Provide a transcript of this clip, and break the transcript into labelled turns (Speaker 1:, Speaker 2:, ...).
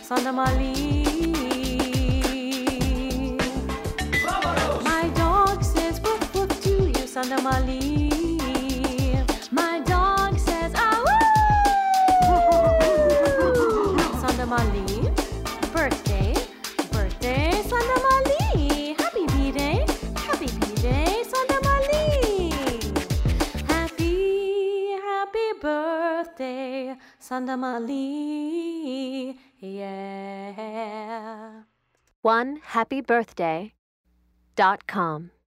Speaker 1: Sandamali. My dog says woof woof to you, Sandamali. My dog says ah woo. Sandamali. Birthday, birthday, Sandamali. Happy B-Day, Sandamali. Happy birthday, Sandamali. Yeah.
Speaker 2: OneHappyBirthday.com